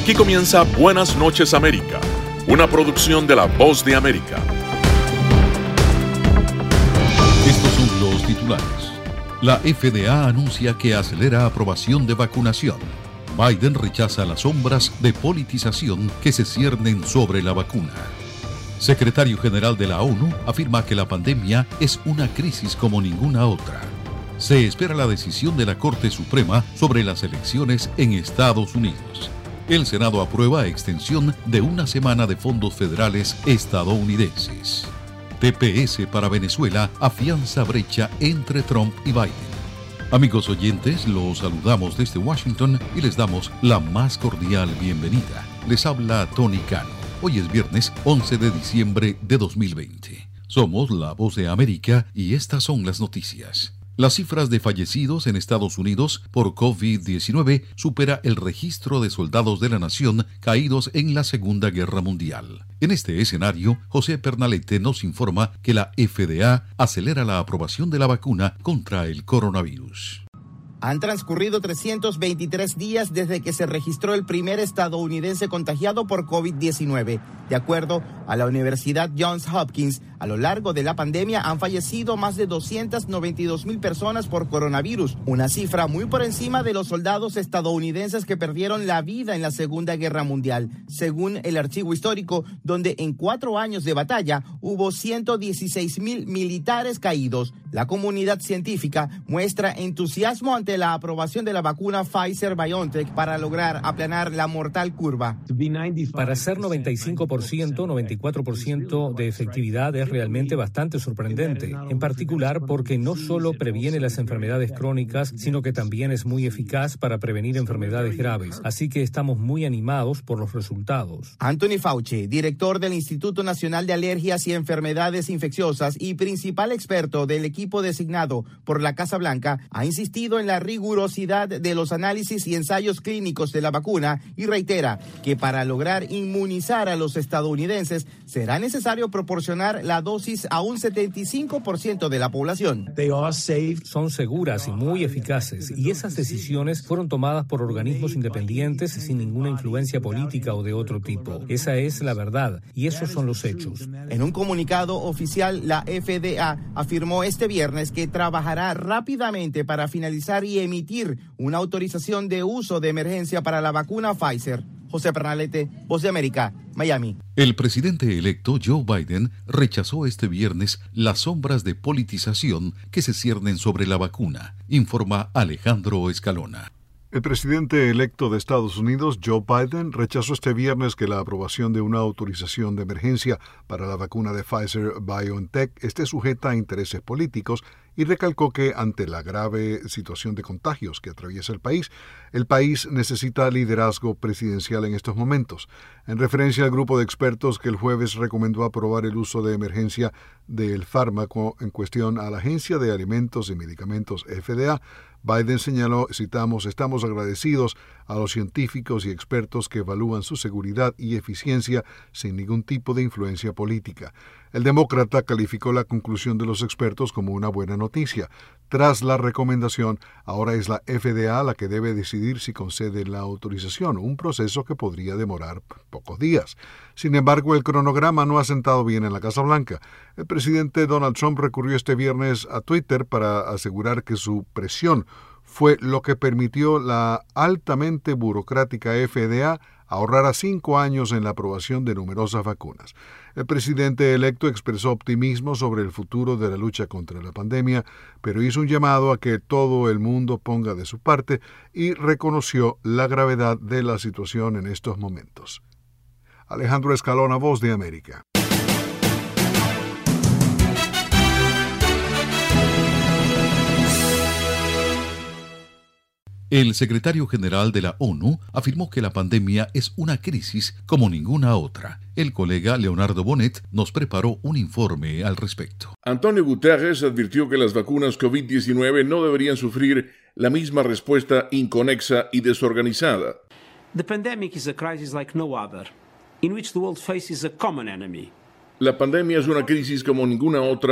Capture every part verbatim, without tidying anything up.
Aquí comienza Buenas noches América, una producción de La Voz de América. Estos son los titulares. La F D A anuncia que acelera aprobación de vacunación. Biden rechaza las sombras de politización que se ciernen sobre la vacuna. Secretario General de la ONU afirma que la pandemia es una crisis como ninguna otra. Se espera la decisión de la Corte Suprema sobre las elecciones en Estados Unidos. El Senado aprueba extensión de una semana de fondos federales estadounidenses. T P S para Venezuela afianza brecha entre Trump y Biden. Amigos oyentes, los saludamos desde Washington y les damos la más cordial bienvenida. Les habla Tony Cano. Hoy es viernes once de diciembre de dos mil veinte. Somos La Voz de América y estas son las noticias. Las cifras de fallecidos en Estados Unidos por COVID diecinueve supera el registro de soldados de la nación caídos en la Segunda Guerra Mundial. En este escenario, José Pernalete nos informa que la F D A acelera la aprobación de la vacuna contra el coronavirus. Han transcurrido trescientos veintitrés días desde que se registró el primer estadounidense contagiado por COVID diecinueve. De acuerdo a la Universidad Johns Hopkins, a lo largo de la pandemia han fallecido más de doscientas noventa y dos mil personas por coronavirus, una cifra muy por encima de los soldados estadounidenses que perdieron la vida en la Segunda Guerra Mundial, según el archivo histórico, donde en cuatro años de batalla hubo ciento dieciséis mil militares caídos. La comunidad científica muestra entusiasmo ante la aprobación de la vacuna Pfizer-BioNTech para lograr aplanar la mortal curva. Para ser noventa y cinco por ciento, noventa y cuatro por ciento de efectividad es realmente bastante sorprendente, en particular porque no solo previene las enfermedades crónicas, sino que también es muy eficaz para prevenir enfermedades graves. Así que estamos muy animados por los resultados. Anthony Fauci, director del Instituto Nacional de Alergias y Enfermedades Infecciosas y principal experto del equipo designado por la Casa Blanca, ha insistido en la rigurosidad de los análisis y ensayos clínicos de la vacuna y reitera que para lograr inmunizar a los estadounidenses será necesario proporcionar la dosis a un setenta y cinco por ciento de la población. Son seguras y muy eficaces, y esas decisiones fueron tomadas por organismos independientes sin ninguna influencia política o de otro tipo. Esa es la verdad, y esos son los hechos. En un comunicado oficial, la F D A afirmó este viernes que trabajará rápidamente para finalizar y emitir una autorización de uso de emergencia para la vacuna Pfizer. José Pernalete, Voz de América, Miami. El presidente electo Joe Biden rechazó este viernes las sombras de politización que se ciernen sobre la vacuna, informa Alejandro Escalona. El presidente electo de Estados Unidos, Joe Biden, rechazó este viernes que la aprobación de una autorización de emergencia para la vacuna de Pfizer-BioNTech esté sujeta a intereses políticos y recalcó que ante la grave situación de contagios que atraviesa el país, el país necesita liderazgo presidencial en estos momentos. En referencia al grupo de expertos que el jueves recomendó aprobar el uso de emergencia del fármaco en cuestión a la Agencia de Alimentos y Medicamentos F D A, Biden señaló, citamos, estamos agradecidos a los científicos y expertos que evalúan su seguridad y eficiencia sin ningún tipo de influencia política. El demócrata calificó la conclusión de los expertos como una buena noticia. Tras la recomendación, ahora es la F D A la que debe decidir si concede la autorización, un proceso que podría demorar pocos días. Sin embargo, el cronograma no ha sentado bien en la Casa Blanca. El presidente Donald Trump recurrió este viernes a Twitter para asegurar que su presión fue lo que permitió la altamente burocrática F D A ahorrara cinco años en la aprobación de numerosas vacunas. El presidente electo expresó optimismo sobre el futuro de la lucha contra la pandemia, pero hizo un llamado a que todo el mundo ponga de su parte y reconoció la gravedad de la situación en estos momentos. Alejandro Escalona, Voz de América. El secretario general de la ONU afirmó que la pandemia es una crisis como ninguna otra. El colega Leonardo Bonet nos preparó un informe al respecto. Antonio Guterres advirtió que las vacunas COVID diecinueve no deberían sufrir la misma respuesta inconexa y desorganizada. The pandemic is a crisis like no other, in which the world faces a common enemy. La pandemia es una crisis como ninguna otra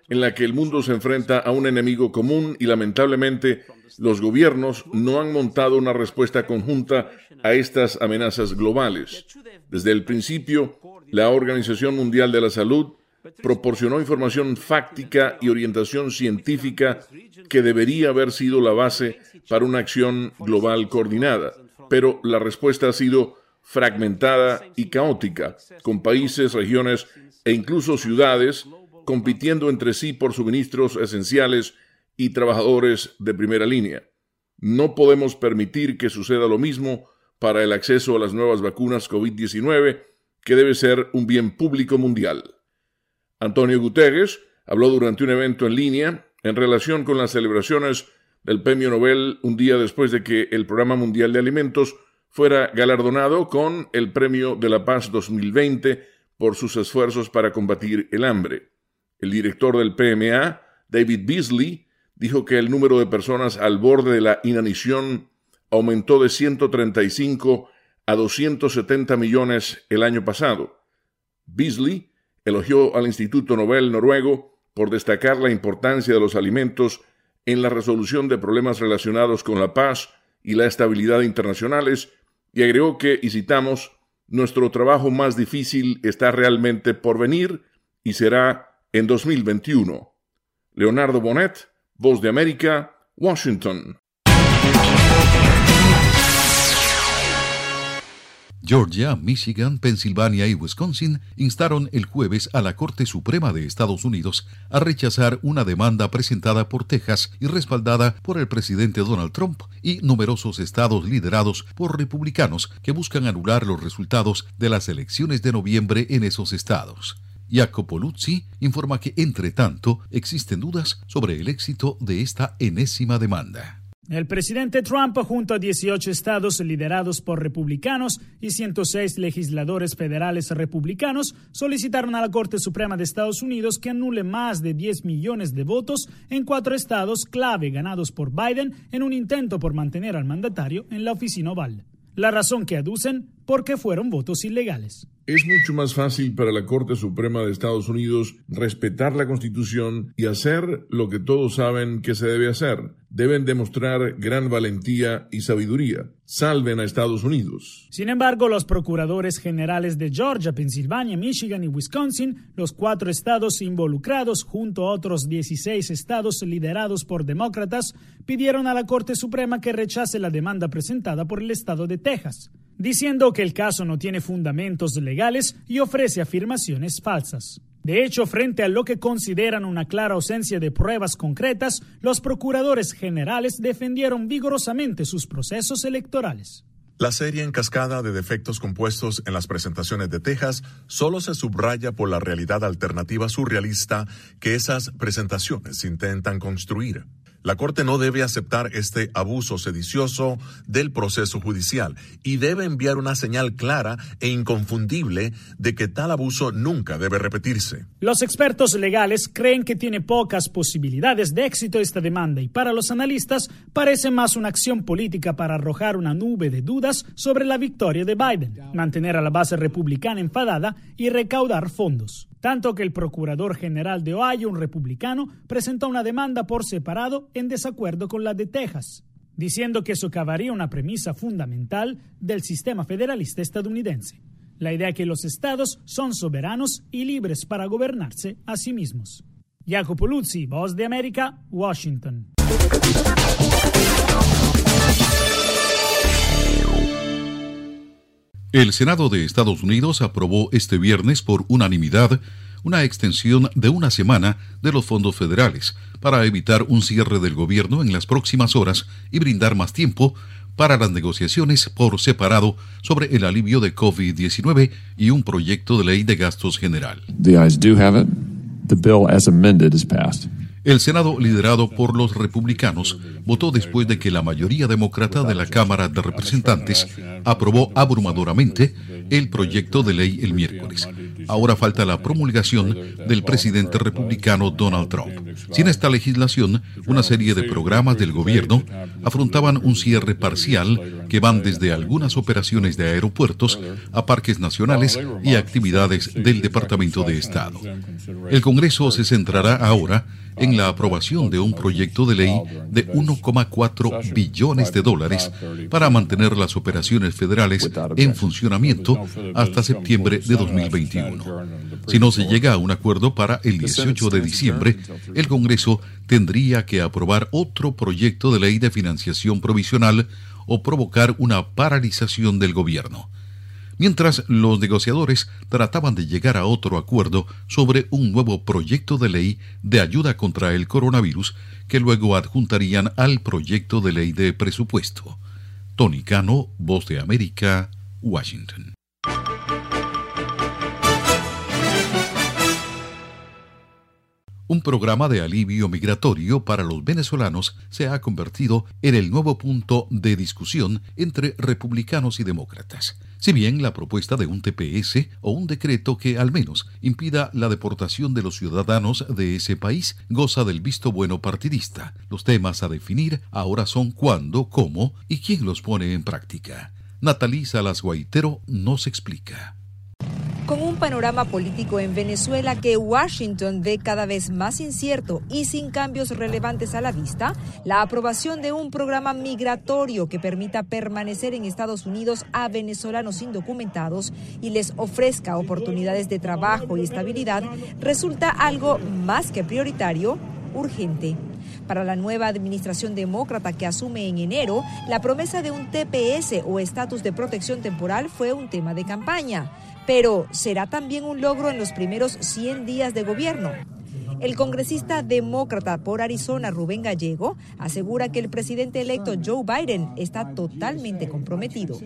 en la que el mundo se enfrenta a un enemigo común y lamentablemente los gobiernos no han montado una respuesta conjunta a estas amenazas globales. Desde el principio, la Organización Mundial de la Salud proporcionó información fáctica y orientación científica que debería haber sido la base para una acción global coordinada, pero la respuesta ha sido fragmentada y caótica, con países, regiones e incluso ciudades compitiendo entre sí por suministros esenciales y trabajadores de primera línea. No podemos permitir que suceda lo mismo para el acceso a las nuevas vacunas COVID diecinueve, que debe ser un bien público mundial. Antonio Guterres habló durante un evento en línea en relación con las celebraciones del Premio Nobel un día después de que el Programa Mundial de Alimentos fuera galardonado con el Premio de la Paz dos mil veinte por sus esfuerzos para combatir el hambre. El director del P M A, David Beasley, dijo que el número de personas al borde de la inanición aumentó de ciento treinta y cinco a doscientos setenta millones el año pasado. Beasley elogió al Instituto Nobel noruego por destacar la importancia de los alimentos en la resolución de problemas relacionados con la paz y la estabilidad internacionales, y agregó que, y citamos, nuestro trabajo más difícil está realmente por venir y será en dos mil veintiuno. Leonardo Bonet, Voz de América, Washington. Georgia, Michigan, Pensilvania y Wisconsin instaron el jueves a la Corte Suprema de Estados Unidos a rechazar una demanda presentada por Texas y respaldada por el presidente Donald Trump y numerosos estados liderados por republicanos que buscan anular los resultados de las elecciones de noviembre en esos estados. Jacopo Luzzi informa que, entre tanto, existen dudas sobre el éxito de esta enésima demanda. El presidente Trump, junto a dieciocho estados liderados por republicanos y ciento seis legisladores federales republicanos, solicitaron a la Corte Suprema de Estados Unidos que anule más de diez millones de votos en cuatro estados clave ganados por Biden en un intento por mantener al mandatario en la oficina oval. La razón que aducen, porque fueron votos ilegales. Es mucho más fácil para la Corte Suprema de Estados Unidos respetar la Constitución y hacer lo que todos saben que se debe hacer. Deben demostrar gran valentía y sabiduría. Salven a Estados Unidos. Sin embargo, los procuradores generales de Georgia, Pensilvania, Michigan y Wisconsin, los cuatro estados involucrados junto a otros dieciséis estados liderados por demócratas, pidieron a la Corte Suprema que rechace la demanda presentada por el estado de Texas, diciendo que el caso no tiene fundamentos legales y ofrece afirmaciones falsas. De hecho, frente a lo que consideran una clara ausencia de pruebas concretas, los procuradores generales defendieron vigorosamente sus procesos electorales. La serie en cascada de defectos compuestos en las presentaciones de Texas solo se subraya por la realidad alternativa surrealista que esas presentaciones intentan construir. La Corte no debe aceptar este abuso sedicioso del proceso judicial y debe enviar una señal clara e inconfundible de que tal abuso nunca debe repetirse. Los expertos legales creen que tiene pocas posibilidades de éxito esta demanda y para los analistas parece más una acción política para arrojar una nube de dudas sobre la victoria de Biden, mantener a la base republicana enfadada y recaudar fondos. Tanto que el procurador general de Ohio, un republicano, presentó una demanda por separado en desacuerdo con la de Texas, diciendo que socavaría una premisa fundamental del sistema federalista estadounidense, la idea que los estados son soberanos y libres para gobernarse a sí mismos. Jacopo Luzzi, Voz de América, Washington. El Senado de Estados Unidos aprobó este viernes por unanimidad una extensión de una semana de los fondos federales para evitar un cierre del gobierno en las próximas horas y brindar más tiempo para las negociaciones por separado sobre el alivio de COVID diecinueve y un proyecto de ley de gastos general. The ayes do have it. The bill as amended is passed. El Senado, liderado por los republicanos, votó después de que la mayoría demócrata de la Cámara de Representantes aprobó abrumadoramente el proyecto de ley el miércoles. Ahora falta la promulgación del presidente republicano Donald Trump. Sin esta legislación, una serie de programas del gobierno afrontaban un cierre parcial que van desde algunas operaciones de aeropuertos a parques nacionales y actividades del Departamento de Estado. El Congreso se centrará ahora en la aprobación de un proyecto de ley de uno coma cuatro billones de dólares para mantener las operaciones federales en funcionamiento hasta septiembre de dos mil veintiuno. Si no se llega a un acuerdo para el dieciocho de diciembre, el Congreso tendría que aprobar otro proyecto de ley de financiación provisional o provocar una paralización del gobierno. Mientras los negociadores trataban de llegar a otro acuerdo sobre un nuevo proyecto de ley de ayuda contra el coronavirus que luego adjuntarían al proyecto de ley de presupuesto. Tony Cano, Voz de América, Washington. Un programa de alivio migratorio para los venezolanos se ha convertido en el nuevo punto de discusión entre republicanos y demócratas. Si bien la propuesta de un T P S o un decreto que al menos impida la deportación de los ciudadanos de ese país goza del visto bueno partidista, los temas a definir ahora son cuándo, cómo y quién los pone en práctica. Natalí Salas Guaitero nos explica. Con un panorama político en Venezuela que Washington ve cada vez más incierto y sin cambios relevantes a la vista, la aprobación de un programa migratorio que permita permanecer en Estados Unidos a venezolanos indocumentados y les ofrezca oportunidades de trabajo y estabilidad resulta algo más que prioritario, urgente. Para la nueva administración demócrata que asume en enero, la promesa de un T P S o estatus de protección temporal fue un tema de campaña. Pero, ¿será también un logro en los primeros cien días de gobierno? El congresista demócrata por Arizona, Rubén Gallego, asegura que el presidente electo Joe Biden está totalmente comprometido.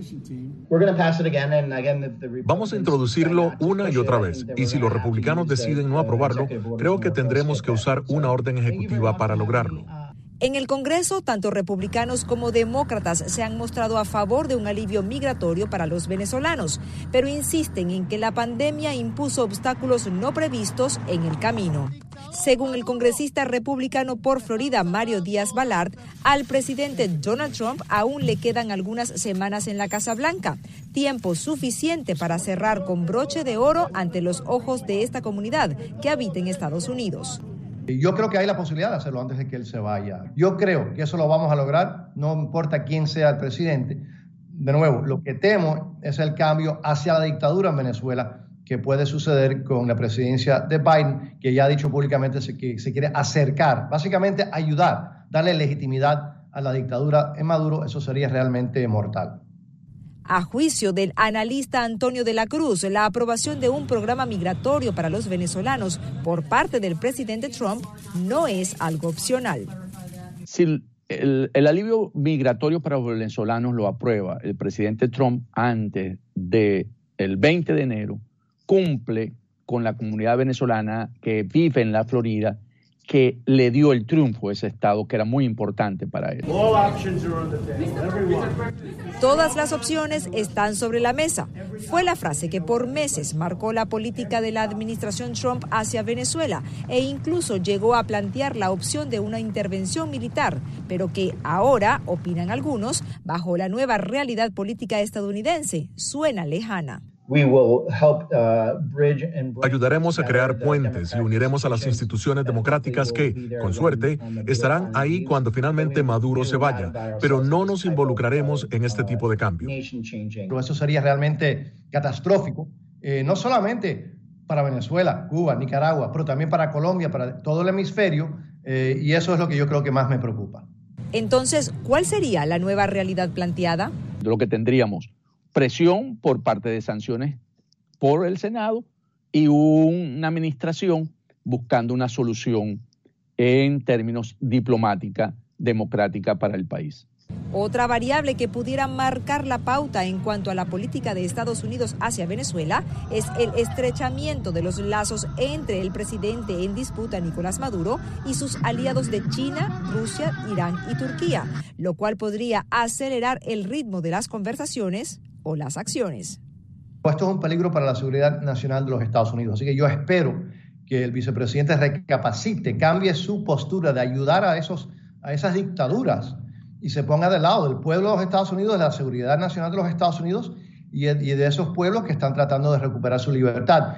Vamos a introducirlo una y otra vez, y si los republicanos deciden no aprobarlo, creo que tendremos que usar una orden ejecutiva para lograrlo. En el Congreso, tanto republicanos como demócratas se han mostrado a favor de un alivio migratorio para los venezolanos, pero insisten en que la pandemia impuso obstáculos no previstos en el camino. Según el congresista republicano por Florida, Mario Díaz-Balart, al presidente Donald Trump aún le quedan algunas semanas en la Casa Blanca, tiempo suficiente para cerrar con broche de oro ante los ojos de esta comunidad que habita en Estados Unidos. Yo creo que hay la posibilidad de hacerlo antes de que él se vaya. Yo creo que eso lo vamos a lograr, no importa quién sea el presidente. De nuevo, lo que temo es el cambio hacia la dictadura en Venezuela que puede suceder con la presidencia de Biden, que ya ha dicho públicamente que se quiere acercar, básicamente ayudar, darle legitimidad a la dictadura en Maduro. Eso sería realmente mortal. A juicio del analista Antonio de la Cruz, la aprobación de un programa migratorio para los venezolanos por parte del presidente Trump no es algo opcional. Si el, el alivio migratorio para los venezolanos lo aprueba el presidente Trump antes del veinte de enero, cumple con la comunidad venezolana que vive en la Florida, que le dio el triunfo a ese estado que era muy importante para él. Todas las opciones están sobre la mesa. Fue la frase que por meses marcó la política de la administración Trump hacia Venezuela e incluso llegó a plantear la opción de una intervención militar, pero que ahora, opinan algunos, bajo la nueva realidad política estadounidense, suena lejana. Ayudaremos a crear puentes y uniremos a las instituciones democráticas que, con suerte, estarán ahí cuando finalmente Maduro se vaya, pero no nos involucraremos en este tipo de cambio. Eso sería realmente catastrófico, eh, no solamente para Venezuela, Cuba, Nicaragua, pero también para Colombia, para todo el hemisferio, eh, y eso es lo que yo creo que más me preocupa. Entonces, ¿cuál sería la nueva realidad planteada? Lo que tendríamos presión por parte de sanciones por el Senado y una administración buscando una solución en términos diplomática, democrática para el país. Otra variable que pudiera marcar la pauta en cuanto a la política de Estados Unidos hacia Venezuela es el estrechamiento de los lazos entre el presidente en disputa, Nicolás Maduro, y sus aliados de China, Rusia, Irán y Turquía, lo cual podría acelerar el ritmo de las conversaciones o las acciones. Esto es un peligro para la seguridad nacional de los Estados Unidos. Así que yo espero que el vicepresidente recapacite, cambie su postura de ayudar a, esos, a esas dictaduras y se ponga del lado del pueblo de los Estados Unidos, de la seguridad nacional de los Estados Unidos y de esos pueblos que están tratando de recuperar su libertad.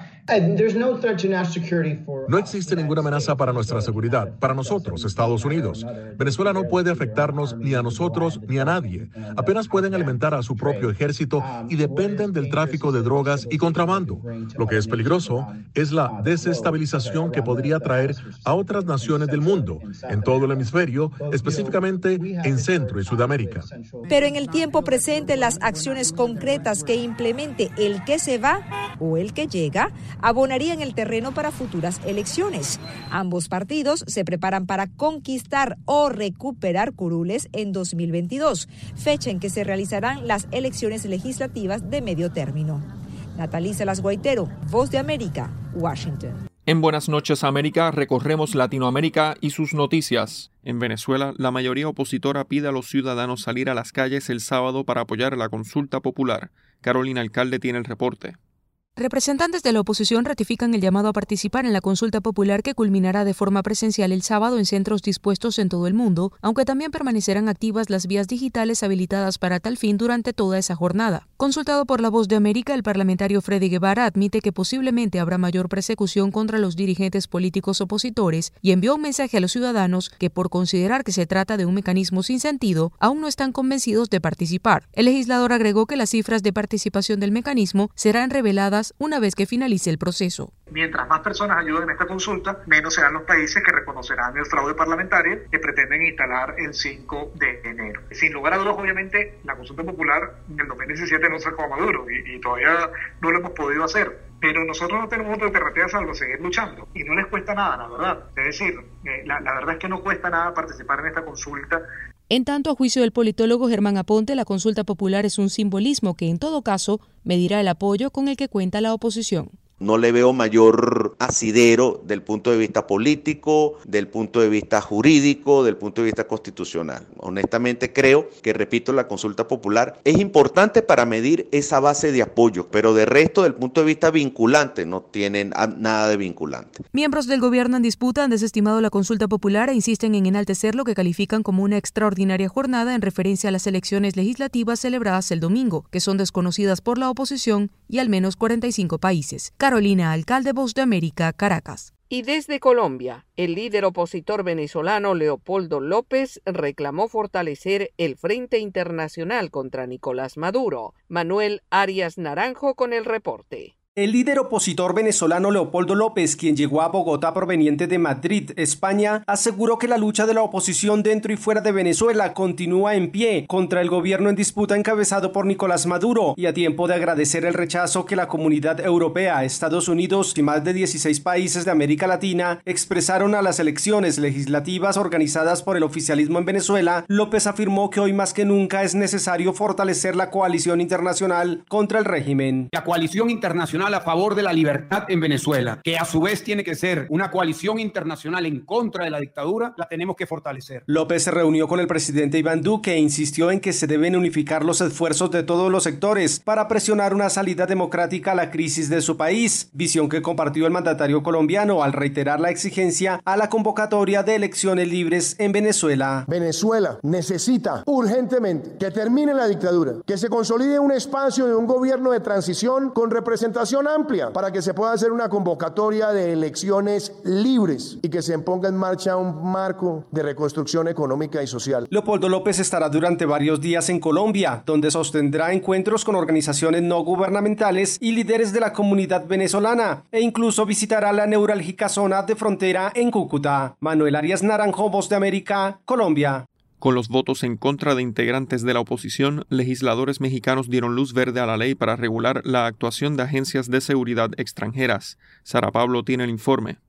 No existe ninguna amenaza para nuestra seguridad, para nosotros, Estados Unidos. Venezuela no puede afectarnos ni a nosotros ni a nadie. Apenas pueden alimentar a su propio ejército y dependen del tráfico de drogas y contrabando. Lo que es peligroso es la desestabilización que podría traer a otras naciones del mundo, en todo el hemisferio, específicamente en Centro y Sudamérica. Pero en el tiempo presente, las acciones concretas que implemente el que se va o el que llega abonarían el terreno para futuras elecciones. Ambos partidos se preparan para conquistar o recuperar curules en dos mil veintidós, fecha en que se realizarán las elecciones legislativas de medio término. Natalie Salas Guaitero, Voz de América, Washington. En Buenas noches América recorremos Latinoamérica y sus noticias. En Venezuela, la mayoría opositora pide a los ciudadanos salir a las calles el sábado para apoyar la consulta popular. Carolina Alcalde tiene el reporte. Representantes de la oposición ratifican el llamado a participar en la consulta popular que culminará de forma presencial el sábado en centros dispuestos en todo el mundo, aunque también permanecerán activas las vías digitales habilitadas para tal fin durante toda esa jornada. Consultado por La Voz de América, el parlamentario Freddy Guevara admite que posiblemente habrá mayor persecución contra los dirigentes políticos opositores y envió un mensaje a los ciudadanos que, por considerar que se trata de un mecanismo sin sentido, aún no están convencidos de participar. El legislador agregó que las cifras de participación del mecanismo serán reveladas una vez que finalice el proceso. Mientras más personas ayuden en esta consulta, menos serán los países que reconocerán el fraude parlamentario que pretenden instalar el cinco de enero. Sin lugar a dudas, obviamente, la consulta popular en el dos mil diecisiete no sacó a Maduro y, y todavía no lo hemos podido hacer. Pero nosotros no tenemos otra alternativa salvo seguir luchando. Y no les cuesta nada, la verdad. Es decir, eh, la, la verdad es que no cuesta nada participar en esta consulta. En tanto, a juicio del politólogo Germán Aponte, la consulta popular es un simbolismo que, en todo caso, medirá el apoyo con el que cuenta la oposición. No le veo mayor asidero del punto de vista político, del punto de vista jurídico, del punto de vista constitucional. Honestamente creo que, repito, la consulta popular es importante para medir esa base de apoyo, pero de resto, del punto de vista vinculante, no tienen nada de vinculante. Miembros del gobierno en disputa han desestimado la consulta popular e insisten en enaltecer lo que califican como una extraordinaria jornada en referencia a las elecciones legislativas celebradas el domingo, que son desconocidas por la oposición y al menos cuarenta y cinco países. Carolina Alcalde, Voz de América, Caracas. Y desde Colombia, el líder opositor venezolano Leopoldo López reclamó fortalecer el Frente Internacional contra Nicolás Maduro. Manuel Arias Naranjo con el reporte. El líder opositor venezolano Leopoldo López, quien llegó a Bogotá proveniente de Madrid, España, aseguró que la lucha de la oposición dentro y fuera de Venezuela continúa en pie contra el gobierno en disputa encabezado por Nicolás Maduro, y a tiempo de agradecer el rechazo que la Comunidad Europea, Estados Unidos y más de dieciséis países de América Latina expresaron a las elecciones legislativas organizadas por el oficialismo en Venezuela, López afirmó que hoy más que nunca es necesario fortalecer la coalición internacional contra el régimen. La coalición internacional a favor de la libertad en Venezuela, que a su vez tiene que ser una coalición internacional en contra de la dictadura, la tenemos que fortalecer. López se reunió con el presidente Iván Duque e insistió en que se deben unificar los esfuerzos de todos los sectores para presionar una salida democrática a la crisis de su país, visión que compartió el mandatario colombiano al reiterar la exigencia a la convocatoria de elecciones libres en Venezuela. Venezuela necesita urgentemente que termine la dictadura, que se consolide un espacio de un gobierno de transición con representación amplia para que se pueda hacer una convocatoria de elecciones libres y que se ponga en marcha un marco de reconstrucción económica y social. Leopoldo López estará durante varios días en Colombia, donde sostendrá encuentros con organizaciones no gubernamentales y líderes de la comunidad venezolana, e incluso visitará la neurálgica zona de frontera en Cúcuta. Manuel Arias Naranjo, Voz de América, Colombia. Con los votos en contra de integrantes de la oposición, legisladores mexicanos dieron luz verde a la ley para regular la actuación de agencias de seguridad extranjeras. Sara Pablo tiene el informe.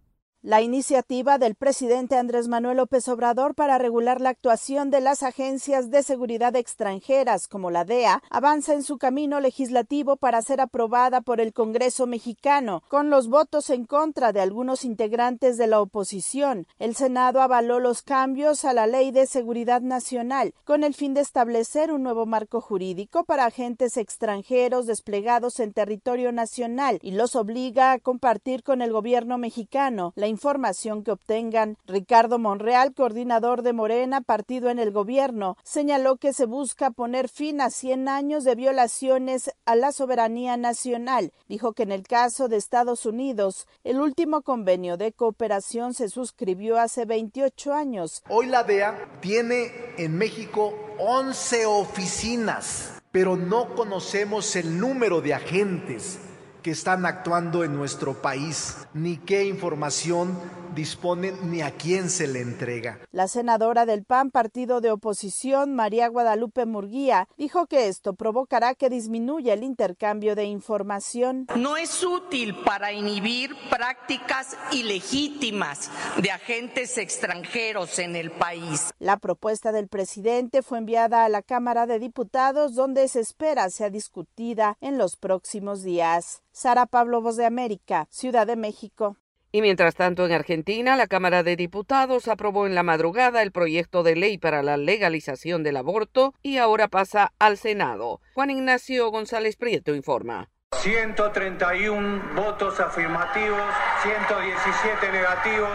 La iniciativa del presidente Andrés Manuel López Obrador para regular la actuación de las agencias de seguridad extranjeras como la D E A avanza en su camino legislativo para ser aprobada por el Congreso mexicano. Con los votos en contra de algunos integrantes de la oposición, el Senado avaló los cambios a la Ley de Seguridad Nacional con el fin de establecer un nuevo marco jurídico para agentes extranjeros desplegados en territorio nacional y los obliga a compartir con el gobierno mexicano la información que obtengan. Ricardo Monreal, coordinador de Morena, partido en el gobierno, señaló que se busca poner fin a cien años de violaciones a la soberanía nacional. Dijo que en el caso de Estados Unidos, el último convenio de cooperación se suscribió hace veintiocho años. Hoy la D E A tiene en México once oficinas, pero no conocemos el número de agentes que están actuando en nuestro país, ni qué información disponen ni a quién se le entrega. La senadora del P A N, partido de oposición, María Guadalupe Murguía, dijo que esto provocará que disminuya el intercambio de información. No es útil para inhibir prácticas ilegítimas de agentes extranjeros en el país. La propuesta del presidente fue enviada a la Cámara de Diputados, donde se espera sea discutida en los próximos días. Sara Pablo, Voz de América, Ciudad de México. Y mientras tanto, en Argentina, la Cámara de Diputados aprobó en la madrugada el proyecto de ley para la legalización del aborto y ahora pasa al Senado. Juan Ignacio González Prieto informa. ciento treinta y uno votos afirmativos, ciento diecisiete negativos,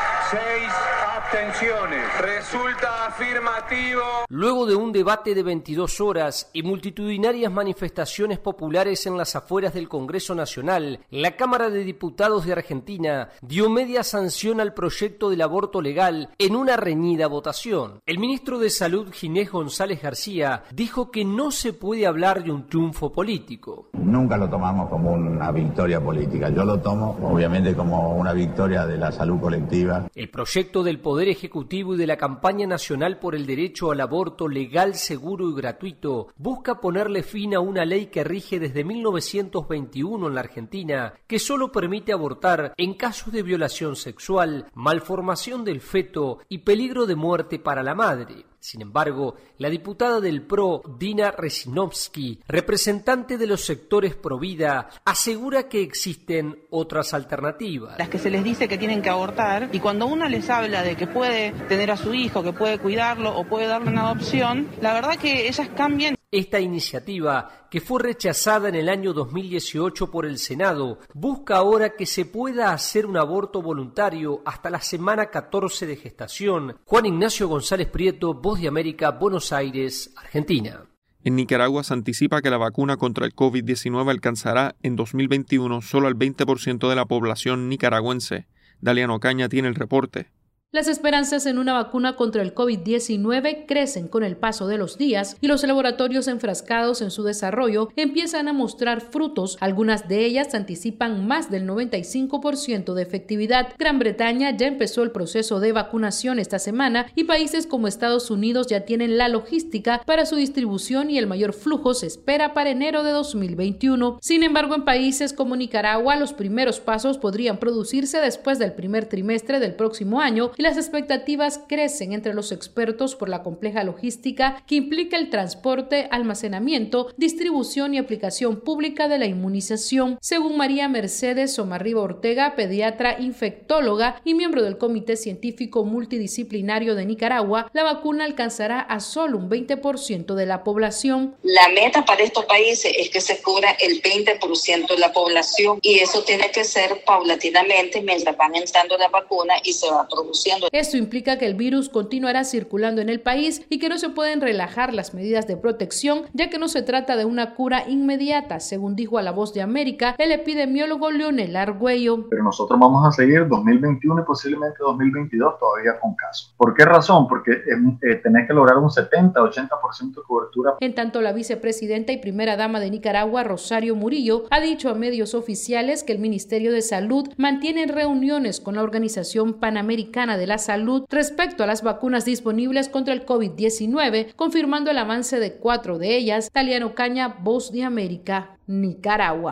seis abstenciones. Resulta afirmativo. Luego de un debate de veintidós horas y multitudinarias manifestaciones populares en las afueras del Congreso Nacional, la Cámara de Diputados de Argentina dio media sanción al proyecto del aborto legal en una reñida votación. El ministro de Salud, Ginés González García, dijo que no se puede hablar de un triunfo político. Nunca lo tomamos como una victoria política, yo lo tomo obviamente como una victoria de la salud colectiva. El proyecto del Poder Ejecutivo y de la Campaña Nacional por el Derecho al Aborto Legal, Seguro y Gratuito busca ponerle fin a una ley que rige desde mil novecientos veintiuno en la Argentina, que solo permite abortar en casos de violación sexual, malformación del feto y peligro de muerte para la madre. Sin embargo, la diputada del P R O, Dina Resinovsky, representante de los sectores Provida, asegura que existen otras alternativas. Las que se les dice que tienen que abortar, y cuando una les habla de que puede tener a su hijo, que puede cuidarlo o puede darle una adopción, la verdad que ellas cambian. Esta iniciativa, que fue rechazada en el año dos mil dieciocho por el Senado, busca ahora que se pueda hacer un aborto voluntario hasta la semana catorce de gestación. Juan Ignacio González Prieto, Voz de América, Buenos Aires, Argentina. En Nicaragua se anticipa que la vacuna contra el COVID diecinueve alcanzará en dos mil veintiuno solo al veinte por ciento de la población nicaragüense. Daliano Ocaña tiene el reporte. Las esperanzas en una vacuna contra el COVID diecinueve crecen con el paso de los días y los laboratorios enfrascados en su desarrollo empiezan a mostrar frutos. Algunas de ellas anticipan más del noventa y cinco por ciento de efectividad. Gran Bretaña ya empezó el proceso de vacunación esta semana y países como Estados Unidos ya tienen la logística para su distribución y el mayor flujo se espera para enero de dos mil veintiuno. Sin embargo, en países como Nicaragua, los primeros pasos podrían producirse después del primer trimestre del próximo año y las expectativas crecen entre los expertos por la compleja logística que implica el transporte, almacenamiento, distribución y aplicación pública de la inmunización. Según María Mercedes Somarriba Ortega, pediatra infectóloga y miembro del Comité Científico Multidisciplinario de Nicaragua, la vacuna alcanzará a solo un veinte por ciento de la población. La meta para estos países es que se cubra el veinte por ciento de la población y eso tiene que ser paulatinamente mientras van entrando la vacuna y se va produciendo. Esto implica que el virus continuará circulando en el país y que no se pueden relajar las medidas de protección, ya que no se trata de una cura inmediata, según dijo a La Voz de América el epidemiólogo Leonel Argüello. Pero nosotros vamos a seguir dos mil veintiuno y posiblemente dos mil veintidós todavía con casos. ¿Por qué razón? Porque eh, tenés que lograr un setenta a ochenta por ciento de cobertura. En tanto, la vicepresidenta y primera dama de Nicaragua, Rosario Murillo, ha dicho a medios oficiales que el Ministerio de Salud mantiene reuniones con la Organización Panamericana de la Salud respecto a las vacunas disponibles contra el COVID diecinueve, confirmando el avance de cuatro de ellas. Daliano Ocaña, Voz de América, Nicaragua.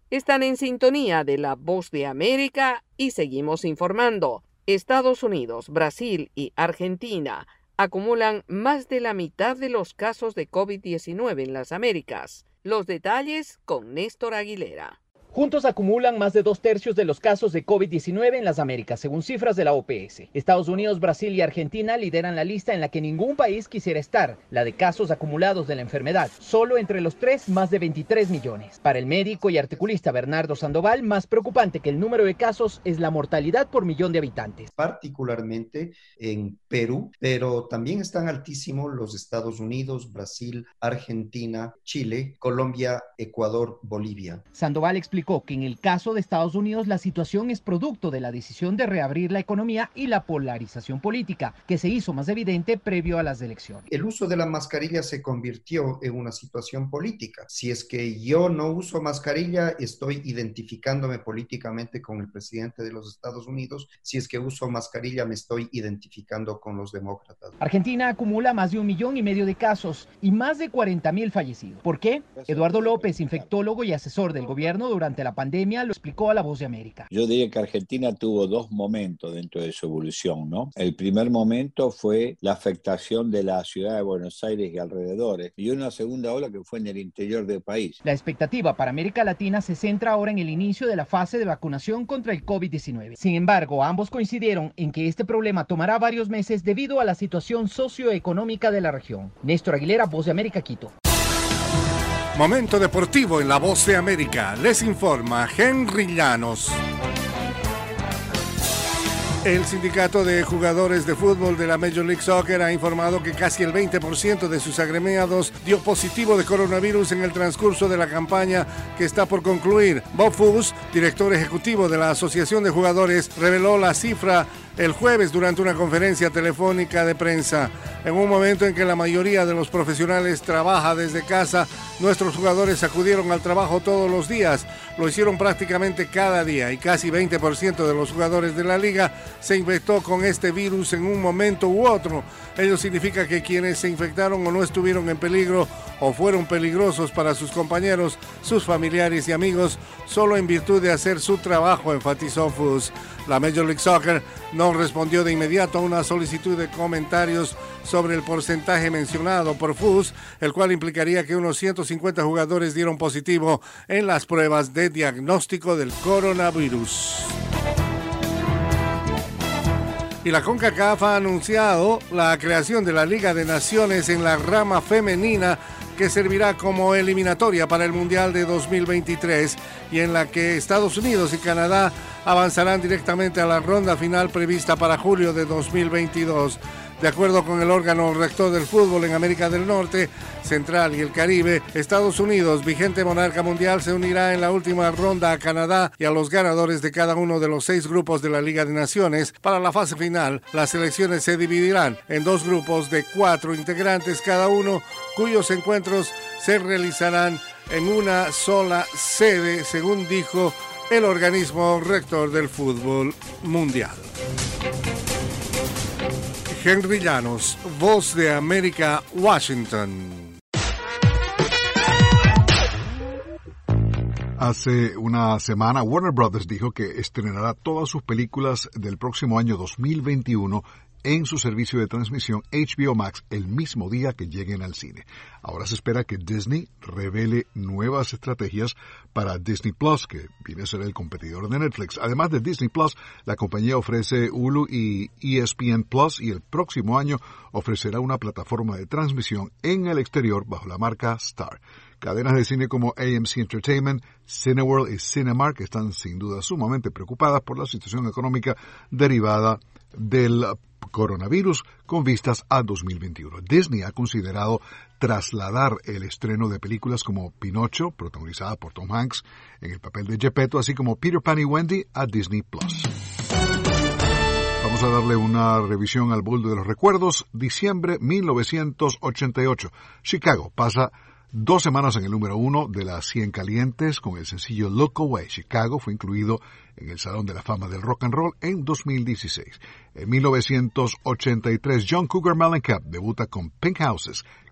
Están en sintonía de La Voz de América y seguimos informando. Estados Unidos, Brasil y Argentina acumulan más de la mitad de los casos de COVID diecinueve en las Américas. Los detalles con Néstor Aguilera. Juntos acumulan más de dos tercios de los casos de COVID diecinueve en las Américas, según cifras de la O P S. Estados Unidos, Brasil y Argentina lideran la lista en la que ningún país quisiera estar, la de casos acumulados de la enfermedad. Solo entre los tres, más de veintitrés millones. Para el médico y articulista Bernardo Sandoval, más preocupante que el número de casos es la mortalidad por millón de habitantes. Particularmente en Perú, pero también están altísimos los Estados Unidos, Brasil, Argentina, Chile, Colombia, Ecuador, Bolivia. Sandoval explicó que en el caso de Estados Unidos la situación es producto de la decisión de reabrir la economía y la polarización política, que se hizo más evidente previo a las elecciones. El uso de la mascarilla se convirtió en una situación política. Si es que yo no uso mascarilla, estoy identificándome políticamente con el presidente de los Estados Unidos. Si es que uso mascarilla, me estoy identificando con los demócratas. Argentina acumula más de un millón y medio de casos y más de cuarenta mil fallecidos. ¿Por qué? Eduardo López, infectólogo y asesor del gobierno durante la pandemia, lo explicó a La Voz de América. Yo diría que Argentina tuvo dos momentos dentro de su evolución, ¿no? El primer momento fue la afectación de la ciudad de Buenos Aires y alrededores, y una segunda ola que fue en el interior del país. La expectativa para América Latina se centra ahora en el inicio de la fase de vacunación contra el COVID diecinueve. Sin embargo, ambos coincidieron en que este problema tomará varios meses debido a la situación socioeconómica de la región. Néstor Aguilera, Voz de América, Quito. Momento deportivo en La Voz de América. Les informa Henry Llanos. El sindicato de jugadores de fútbol de la Major League Soccer ha informado que casi el veinte por ciento de sus agremiados dio positivo de coronavirus en el transcurso de la campaña que está por concluir. Bob Foose, director ejecutivo de la Asociación de Jugadores, reveló la cifra el jueves durante una conferencia telefónica de prensa. En un momento en que la mayoría de los profesionales trabaja desde casa, nuestros jugadores acudieron al trabajo todos los días. Lo hicieron prácticamente cada día y casi veinte por ciento de los jugadores de la liga se infectó con este virus en un momento u otro. Ello significa que quienes se infectaron o no estuvieron en peligro o fueron peligrosos para sus compañeros, sus familiares y amigos, solo en virtud de hacer su trabajo, enfatizó Foose. La Major League Soccer no respondió de inmediato a una solicitud de comentarios sobre el porcentaje mencionado por Foose, el cual implicaría que unos ciento cincuenta jugadores dieron positivo en las pruebas de diagnóstico del coronavirus. Y la CONCACAF ha anunciado la creación de la Liga de Naciones en la rama femenina, que servirá como eliminatoria para el Mundial de dos mil veintitrés y en la que Estados Unidos y Canadá avanzarán directamente a la ronda final prevista para julio de dos mil veintidós. De acuerdo con el órgano rector del fútbol en América del Norte, Central y el Caribe, Estados Unidos, vigente monarca mundial, se unirá en la última ronda a Canadá y a los ganadores de cada uno de los seis grupos de la Liga de Naciones. Para la fase final, las selecciones se dividirán en dos grupos de cuatro integrantes cada uno, cuyos encuentros se realizarán en una sola sede, según dijo el organismo rector del fútbol mundial. Henry Llanos, Voz de América, Washington. Hace una semana, Warner Brothers dijo que estrenará todas sus películas del próximo año dos mil veintiuno en su servicio de transmisión H B O Max el mismo día que lleguen al cine. Ahora se espera que Disney revele nuevas estrategias para Disney Plus, que viene a ser el competidor de Netflix. Además de Disney Plus, la compañía ofrece Hulu y E S P N Plus y el próximo año ofrecerá una plataforma de transmisión en el exterior bajo la marca Star. Cadenas de cine como A M C Entertainment, Cineworld y Cinemark están sin duda sumamente preocupadas por la situación económica derivada del coronavirus con vistas a dos mil veintiuno. Disney ha considerado trasladar el estreno de películas como Pinocho, protagonizada por Tom Hanks en el papel de Geppetto, así como Peter Pan y Wendy a Disney Plus. Vamos a darle una revisión al baúl de los recuerdos. Diciembre mil novecientos ochenta y ocho. Chicago pasa dos semanas en el número uno de las cien calientes con el sencillo Look Away. Chicago fue incluido en el Salón de la Fama del Rock and Roll en dos mil dieciséis. En mil novecientos ochenta y tres, John Cougar Mellencamp debuta con Pink Houses,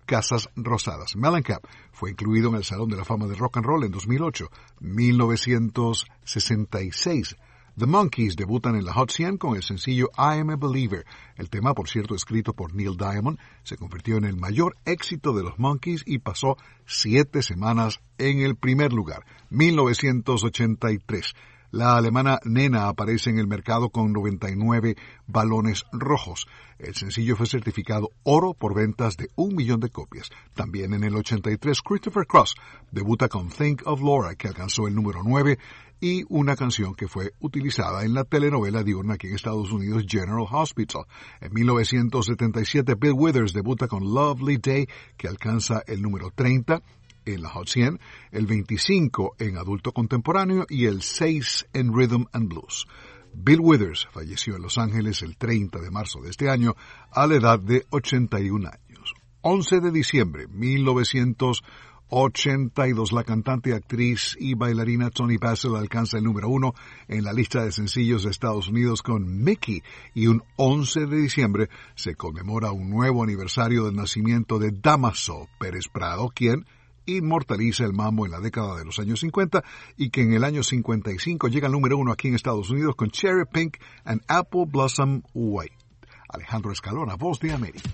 Casas Rosadas. Mellencamp fue incluido en el Salón de la Fama del Rock and Roll en dos mil ocho. mil novecientos sesenta y seis. The Monkees debutan en la Hot cien con el sencillo I Am a Believer. El tema, por cierto, escrito por Neil Diamond, se convirtió en el mayor éxito de los Monkees y pasó siete semanas en el primer lugar. mil novecientos ochenta y tres. La alemana Nena aparece en el mercado con noventa y nueve balones rojos. El sencillo fue certificado oro por ventas de un millón de copias. También en el ochenta y tres, Christopher Cross debuta con Think of Laura, que alcanzó el número nueve, y una canción que fue utilizada en la telenovela diurna aquí en Estados Unidos, General Hospital. En mil novecientos setenta y siete, Bill Withers debuta con Lovely Day, que alcanza el número treinta en la Hot cien, el veinticinco en adulto contemporáneo y el seis en Rhythm and Blues. Bill Withers falleció en Los Ángeles el treinta de marzo de este año a la edad de ochenta y un años. once de diciembre, mil novecientos ochenta y dos, la cantante, actriz y bailarina Toni Basil alcanza el número uno en la lista de sencillos de Estados Unidos con Mickey, y un once de diciembre se conmemora un nuevo aniversario del nacimiento de Damaso Pérez Prado, quien inmortaliza el mambo en la década de los años cincuenta y que en el año cincuenta y cinco llega al número uno aquí en Estados Unidos con Cherry Pink and Apple Blossom White. Alejandro Escalona, Voz de América.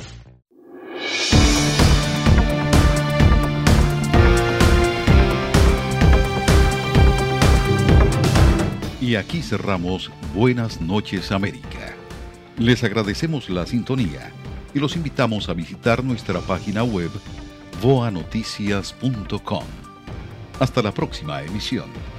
Y aquí cerramos Buenas noches América. Les agradecemos la sintonía y los invitamos a visitar nuestra página web voa noticias punto com. Hasta la próxima emisión.